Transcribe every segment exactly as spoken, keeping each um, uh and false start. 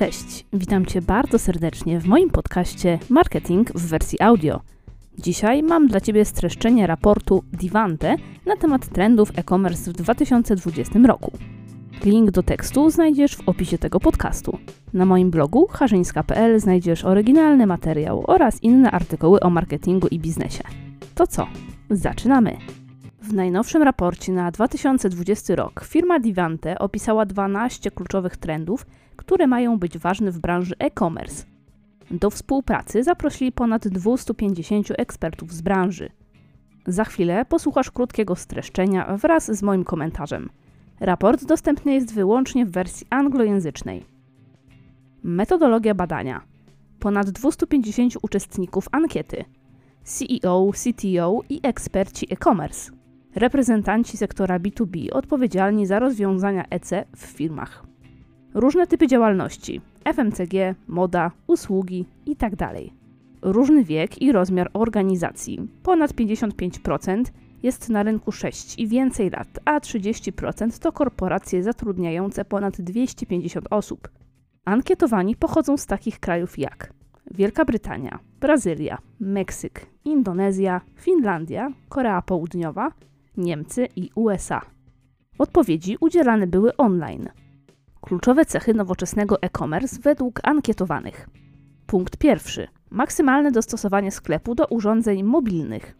Cześć, witam Cię bardzo serdecznie w moim podcaście Marketing w wersji audio. Dzisiaj mam dla Ciebie streszczenie raportu Divante na temat trendów e-commerce w dwa tysiące dwudziestym roku. Link do tekstu znajdziesz w opisie tego podcastu. Na moim blogu harzyńska kropka p l znajdziesz oryginalny materiał oraz inne artykuły o marketingu i biznesie. To co? Zaczynamy! W najnowszym raporcie na dwa tysiące dwudziesty rok firma Divante opisała dwanaście kluczowych trendów, które mają być ważne w branży e-commerce. Do współpracy zaprosili ponad dwieście pięćdziesięciu ekspertów z branży. Za chwilę posłuchasz krótkiego streszczenia wraz z moim komentarzem. Raport dostępny jest wyłącznie w wersji anglojęzycznej. Metodologia badania. Ponad dwieście pięćdziesięciu uczestników ankiety. C E O, C T O i eksperci e-commerce. Reprezentanci sektora B dwa B odpowiedzialni za rozwiązania E C w firmach. Różne typy działalności, F M C G, moda, usługi itd. Różny wiek i rozmiar organizacji. Ponad pięćdziesiąt pięć procent jest na rynku sześć i więcej lat, a trzydzieści procent to korporacje zatrudniające ponad dwieście pięćdziesiąt osób. Ankietowani pochodzą z takich krajów jak Wielka Brytania, Brazylia, Meksyk, Indonezja, Finlandia, Korea Południowa, Niemcy i U S A. Odpowiedzi udzielane były online. Kluczowe cechy nowoczesnego e-commerce według ankietowanych. Punkt pierwszy. Maksymalne dostosowanie sklepu do urządzeń mobilnych.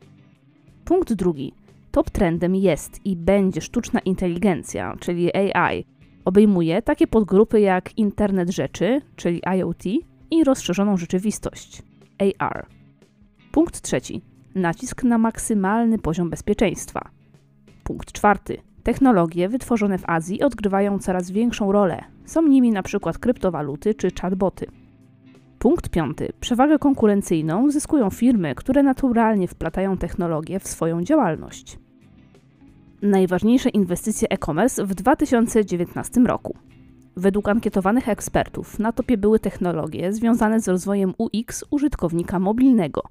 Punkt drugi. Top trendem jest i będzie sztuczna inteligencja, czyli A I. Obejmuje takie podgrupy jak Internet Rzeczy, czyli I O T i rozszerzoną rzeczywistość, A R. Punkt trzeci. Nacisk na maksymalny poziom bezpieczeństwa. Punkt czwarty. Technologie wytworzone w Azji odgrywają coraz większą rolę. Są nimi np. kryptowaluty czy chatboty. Punkt piąty. Przewagę konkurencyjną zyskują firmy, które naturalnie wplatają technologię w swoją działalność. Najważniejsze inwestycje e-commerce w dwa tysiące dziewiętnastym roku. Według ankietowanych ekspertów na topie były technologie związane z rozwojem U X użytkownika mobilnego.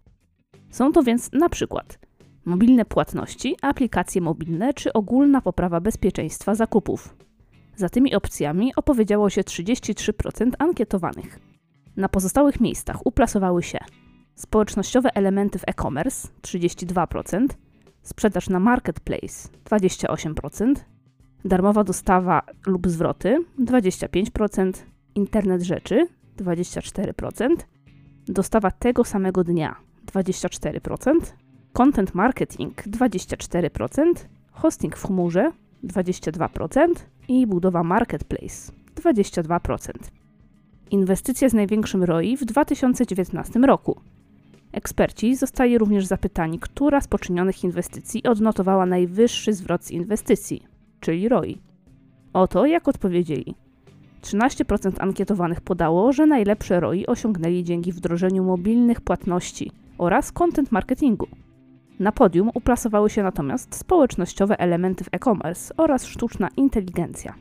Są to więc na przykład mobilne płatności, aplikacje mobilne czy ogólna poprawa bezpieczeństwa zakupów. Za tymi opcjami opowiedziało się trzydzieści trzy procent ankietowanych. Na pozostałych miejscach uplasowały się społecznościowe elementy w e-commerce trzydzieści dwa procent, sprzedaż na marketplace dwadzieścia osiem procent, darmowa dostawa lub zwroty dwadzieścia pięć procent, internet rzeczy dwadzieścia cztery procent, dostawa tego samego dnia dwadzieścia cztery procent, content marketing dwadzieścia cztery procent, hosting w chmurze dwadzieścia dwa procent i budowa marketplace dwadzieścia dwa procent. Inwestycje z największym R O I w dwa tysiące dziewiętnastym roku. Eksperci zostali również zapytani, która z poczynionych inwestycji odnotowała najwyższy zwrot z inwestycji, czyli R O I. Oto jak odpowiedzieli. trzynaście procent ankietowanych podało, że najlepsze R O I osiągnęli dzięki wdrożeniu mobilnych płatności oraz content marketingu. Na podium uplasowały się natomiast społecznościowe elementy w e-commerce oraz sztuczna inteligencja.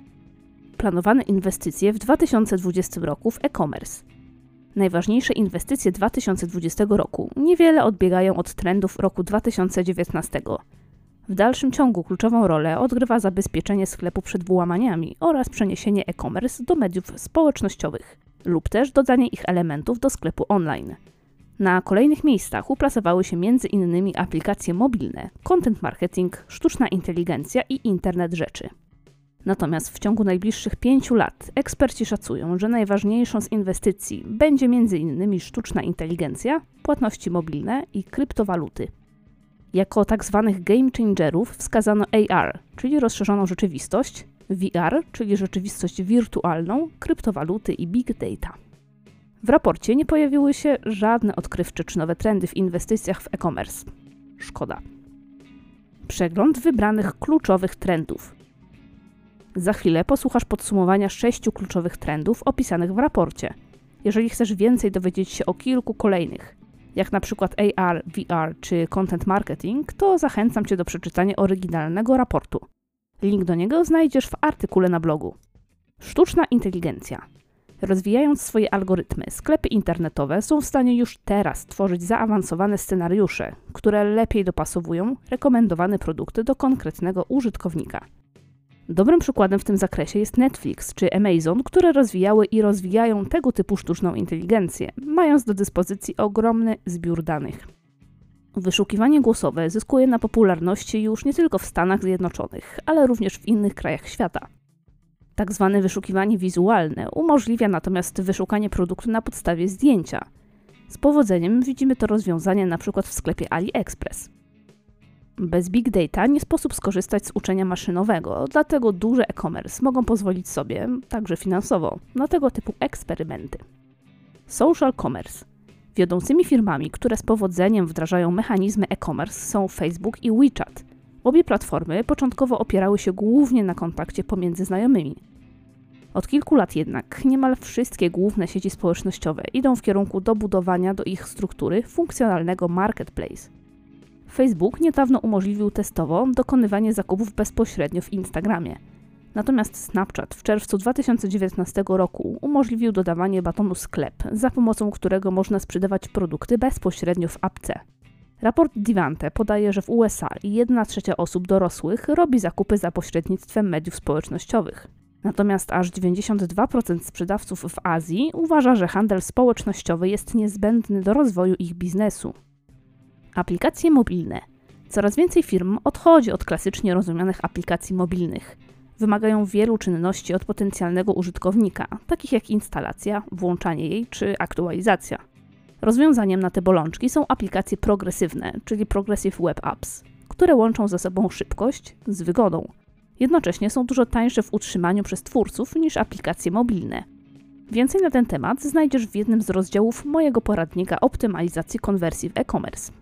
Planowane inwestycje w dwa tysiące dwudziestym roku w e-commerce. Najważniejsze inwestycje dwa tysiące dwudziestego roku niewiele odbiegają od trendów roku dwa tysiące dziewiętnastego. W dalszym ciągu kluczową rolę odgrywa zabezpieczenie sklepu przed włamaniami oraz przeniesienie e-commerce do mediów społecznościowych lub też dodanie ich elementów do sklepu online. Na kolejnych miejscach uplasowały się między innymi aplikacje mobilne, content marketing, sztuczna inteligencja i internet rzeczy. Natomiast w ciągu najbliższych pięciu lat eksperci szacują, że najważniejszą z inwestycji będzie między innymi sztuczna inteligencja, płatności mobilne i kryptowaluty. Jako tak zwanych game changerów wskazano A R, czyli rozszerzoną rzeczywistość, V R, czyli rzeczywistość wirtualną, kryptowaluty i big data. W raporcie nie pojawiły się żadne odkrywcze czy nowe trendy w inwestycjach w e-commerce. Szkoda. Przegląd wybranych kluczowych trendów. Za chwilę posłuchasz podsumowania sześciu kluczowych trendów opisanych w raporcie. Jeżeli chcesz więcej dowiedzieć się o kilku kolejnych, jak na przykład A R, V R czy content marketing, to zachęcam Cię do przeczytania oryginalnego raportu. Link do niego znajdziesz w artykule na blogu. Sztuczna inteligencja. Rozwijając swoje algorytmy, sklepy internetowe są w stanie już teraz tworzyć zaawansowane scenariusze, które lepiej dopasowują rekomendowane produkty do konkretnego użytkownika. Dobrym przykładem w tym zakresie jest Netflix czy Amazon, które rozwijały i rozwijają tego typu sztuczną inteligencję, mając do dyspozycji ogromny zbiór danych. Wyszukiwanie głosowe zyskuje na popularności już nie tylko w Stanach Zjednoczonych, ale również w innych krajach świata. Tak zwane wyszukiwanie wizualne umożliwia natomiast wyszukanie produktu na podstawie zdjęcia. Z powodzeniem widzimy to rozwiązanie np. w sklepie AliExpress. Bez big data nie sposób skorzystać z uczenia maszynowego, dlatego duże e-commerce mogą pozwolić sobie, także finansowo, na tego typu eksperymenty. Social commerce. Wiodącymi firmami, które z powodzeniem wdrażają mechanizmy e-commerce są Facebook i WeChat. Obie platformy początkowo opierały się głównie na kontakcie pomiędzy znajomymi. Od kilku lat jednak niemal wszystkie główne sieci społecznościowe idą w kierunku dobudowania do ich struktury funkcjonalnego marketplace. Facebook niedawno umożliwił testowo dokonywanie zakupów bezpośrednio w Instagramie. Natomiast Snapchat w czerwcu dwa tysiące dziewiętnastego roku umożliwił dodawanie batonu sklep, za pomocą którego można sprzedawać produkty bezpośrednio w apce. Raport Divante podaje, że w U S A jedna trzecia osób dorosłych robi zakupy za pośrednictwem mediów społecznościowych. Natomiast aż dziewięćdziesiąt dwa procent sprzedawców w Azji uważa, że handel społecznościowy jest niezbędny do rozwoju ich biznesu. Aplikacje mobilne. Coraz więcej firm odchodzi od klasycznie rozumianych aplikacji mobilnych. Wymagają wielu czynności od potencjalnego użytkownika, takich jak instalacja, włączanie jej czy aktualizacja. Rozwiązaniem na te bolączki są aplikacje progresywne, czyli Progressive Web Apps, które łączą ze sobą szybkość z wygodą. Jednocześnie są dużo tańsze w utrzymaniu przez twórców niż aplikacje mobilne. Więcej na ten temat znajdziesz w jednym z rozdziałów mojego poradnika optymalizacji konwersji w e-commerce.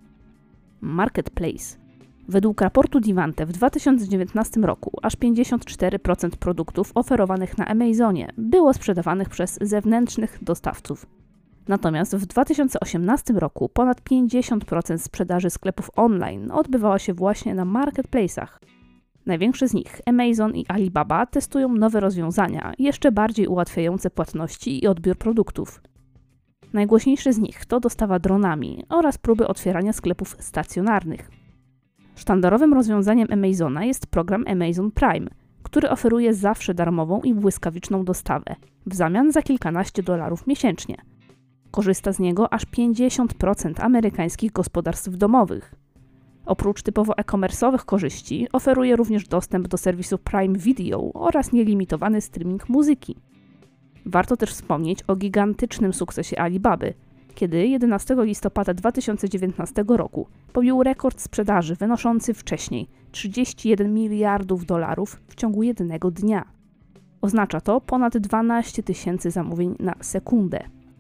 Marketplace. Według raportu Divante w dwa tysiące dziewiętnastym roku aż pięćdziesiąt cztery procent produktów oferowanych na Amazonie było sprzedawanych przez zewnętrznych dostawców. Natomiast w dwa tysiące osiemnastym roku ponad pięćdziesiąt procent sprzedaży sklepów online odbywała się właśnie na marketplace'ach. Największe z nich, Amazon i Alibaba, testują nowe rozwiązania, jeszcze bardziej ułatwiające płatności i odbiór produktów. Najgłośniejsze z nich to dostawa dronami oraz próby otwierania sklepów stacjonarnych. Sztandarowym rozwiązaniem Amazona jest program Amazon Prime, który oferuje zawsze darmową i błyskawiczną dostawę, w zamian za kilkanaście dolarów miesięcznie. Korzysta z niego aż pięćdziesiąt procent amerykańskich gospodarstw domowych. Oprócz typowo e-commerce'owych korzyści oferuje również dostęp do serwisu Prime Video oraz nielimitowany streaming muzyki. Warto też wspomnieć o gigantycznym sukcesie Alibaby, kiedy jedenastego listopada dwa tysiące dziewiętnastego roku pobił rekord sprzedaży wynoszący wcześniej trzydzieści jeden miliardów dolarów w ciągu jednego dnia. Oznacza to ponad dwanaście tysięcy zamówień na sekundę.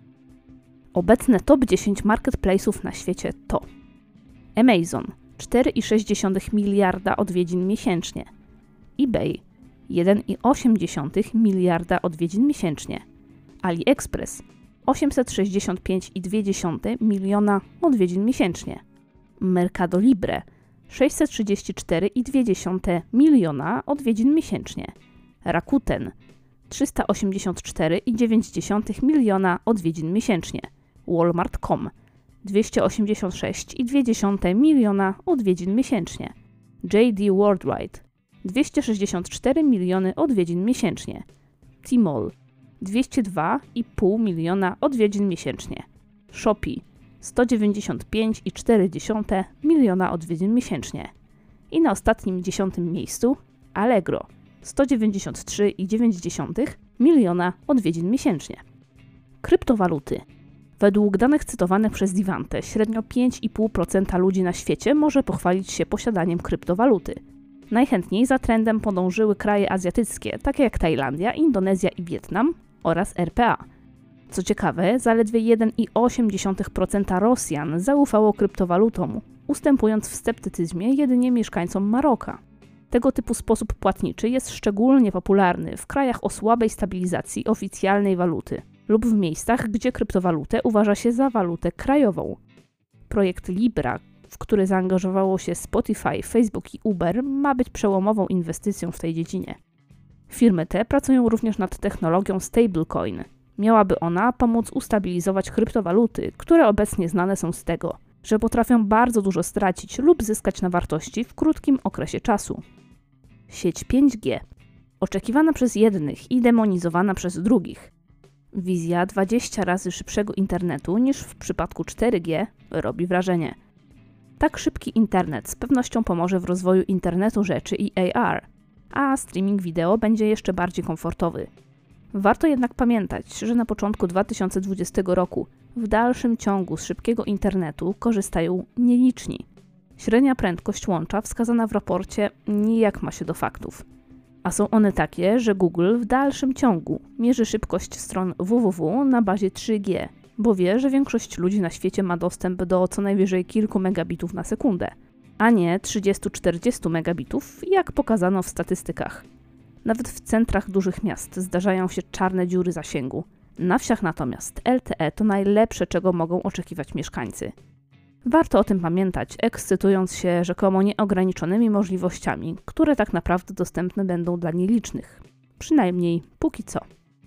Obecne top dziesięć marketplace'ów na świecie to Amazon cztery i sześć dziesiątych miliarda odwiedzin miesięcznie, eBay jeden i osiem dziesiątych miliarda odwiedzin miesięcznie, AliExpress osiemset sześćdziesiąt pięć i dwie dziesiąte miliona odwiedzin miesięcznie, Mercado Libre sześćset trzydzieści cztery i dwie dziesiąte miliona odwiedzin miesięcznie, Rakuten trzysta osiemdziesiąt cztery i dziewięć dziesiątych miliona odwiedzin miesięcznie, Walmart kropka com dwieście osiemdziesiąt sześć i dwie dziesiąte miliona odwiedzin miesięcznie, J D Worldwide dwieście sześćdziesiąt cztery miliony odwiedzin miesięcznie, Tmall dwieście dwa i pół miliona odwiedzin miesięcznie, Shopee sto dziewięćdziesiąt pięć i cztery dziesiąte miliona odwiedzin miesięcznie i na ostatnim dziesiątym miejscu Allegro sto dziewięćdziesiąt trzy i dziewięć dziesiątych miliona odwiedzin miesięcznie. Kryptowaluty. Według danych cytowanych przez Divante średnio pięć i pół procent ludzi na świecie może pochwalić się posiadaniem kryptowaluty. Najchętniej za trendem podążyły kraje azjatyckie, takie jak Tajlandia, Indonezja i Wietnam oraz R P A. Co ciekawe, zaledwie jeden i osiem dziesiątych procent Rosjan zaufało kryptowalutom, ustępując w sceptycyzmie jedynie mieszkańcom Maroka. Tego typu sposób płatniczy jest szczególnie popularny w krajach o słabej stabilizacji oficjalnej waluty lub w miejscach, gdzie kryptowalutę uważa się za walutę krajową. Projekt Libra, w który zaangażowało się Spotify, Facebook i Uber, ma być przełomową inwestycją w tej dziedzinie. Firmy te pracują również nad technologią stablecoin. Miałaby ona pomóc ustabilizować kryptowaluty, które obecnie znane są z tego, że potrafią bardzo dużo stracić lub zyskać na wartości w krótkim okresie czasu. Sieć pięć G. Oczekiwana przez jednych i demonizowana przez drugich. Wizja dwadzieścia razy szybszego internetu niż w przypadku cztery G robi wrażenie. Tak szybki internet z pewnością pomoże w rozwoju internetu rzeczy i A R, a streaming wideo będzie jeszcze bardziej komfortowy. Warto jednak pamiętać, że na początku dwa tysiące dwudziestego roku w dalszym ciągu z szybkiego internetu korzystają nieliczni. Średnia prędkość łącza wskazana w raporcie nijak ma się do faktów. A są one takie, że Google w dalszym ciągu mierzy szybkość stron www na bazie trzy G, bo wie, że większość ludzi na świecie ma dostęp do co najwyżej kilku megabitów na sekundę, a nie trzydzieści do czterdziestu megabitów, jak pokazano w statystykach. Nawet w centrach dużych miast zdarzają się czarne dziury zasięgu. Na wsiach natomiast L T E to najlepsze, czego mogą oczekiwać mieszkańcy. Warto o tym pamiętać, ekscytując się rzekomo nieograniczonymi możliwościami, które tak naprawdę dostępne będą dla nielicznych. Przynajmniej póki co.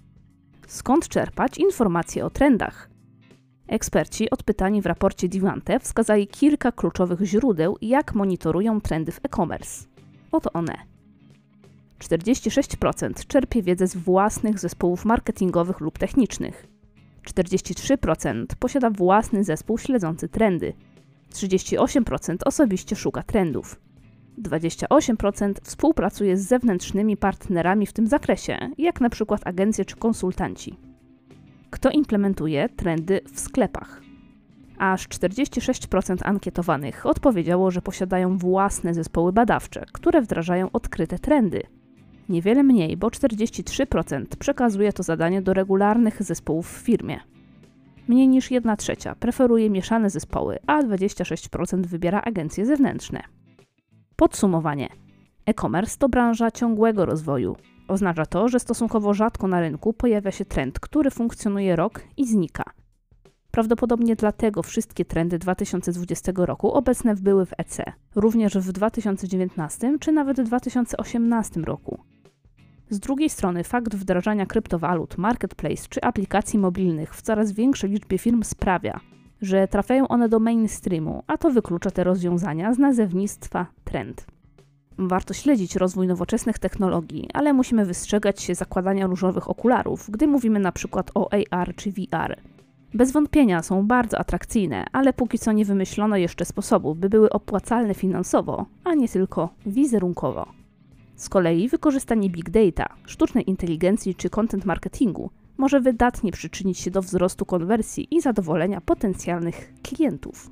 Skąd czerpać informacje o trendach? Eksperci odpytani w raporcie Divante wskazali kilka kluczowych źródeł, jak monitorują trendy w e-commerce. Oto one. czterdzieści sześć procent czerpie wiedzę z własnych zespołów marketingowych lub technicznych. czterdzieści trzy procent posiada własny zespół śledzący trendy. trzydzieści osiem procent osobiście szuka trendów. dwadzieścia osiem procent współpracuje z zewnętrznymi partnerami w tym zakresie, jak na przykład agencje czy konsultanci. Kto implementuje trendy w sklepach? Aż czterdzieści sześć procent ankietowanych odpowiedziało, że posiadają własne zespoły badawcze, które wdrażają odkryte trendy. Niewiele mniej, bo czterdzieści trzy procent przekazuje to zadanie do regularnych zespołów w firmie. Mniej niż jedna trzecia preferuje mieszane zespoły, a dwadzieścia sześć procent wybiera agencje zewnętrzne. Podsumowanie. E-commerce to branża ciągłego rozwoju. Oznacza to, że stosunkowo rzadko na rynku pojawia się trend, który funkcjonuje rok i znika. Prawdopodobnie dlatego wszystkie trendy dwa tysiące dwudziestego roku obecne były w E C, również w dwa tysiące dziewiętnastym czy nawet dwa tysiące osiemnastym roku. Z drugiej strony fakt wdrażania kryptowalut, marketplace czy aplikacji mobilnych w coraz większej liczbie firm sprawia, że trafiają one do mainstreamu, a to wyklucza te rozwiązania z nazewnictwa trend. Warto śledzić rozwój nowoczesnych technologii, ale musimy wystrzegać się zakładania różowych okularów, gdy mówimy na przykład o A R czy V R. Bez wątpienia są bardzo atrakcyjne, ale póki co nie wymyślono jeszcze sposobu, by były opłacalne finansowo, a nie tylko wizerunkowo. Z kolei wykorzystanie big data, sztucznej inteligencji czy content marketingu może wydatnie przyczynić się do wzrostu konwersji i zadowolenia potencjalnych klientów.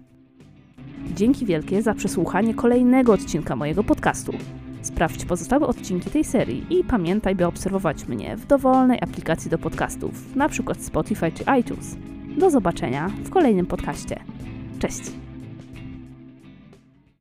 Dzięki wielkie za przesłuchanie kolejnego odcinka mojego podcastu. Sprawdź pozostałe odcinki tej serii i pamiętaj, by obserwować mnie w dowolnej aplikacji do podcastów, np. Spotify czy iTunes. Do zobaczenia w kolejnym podcaście. Cześć!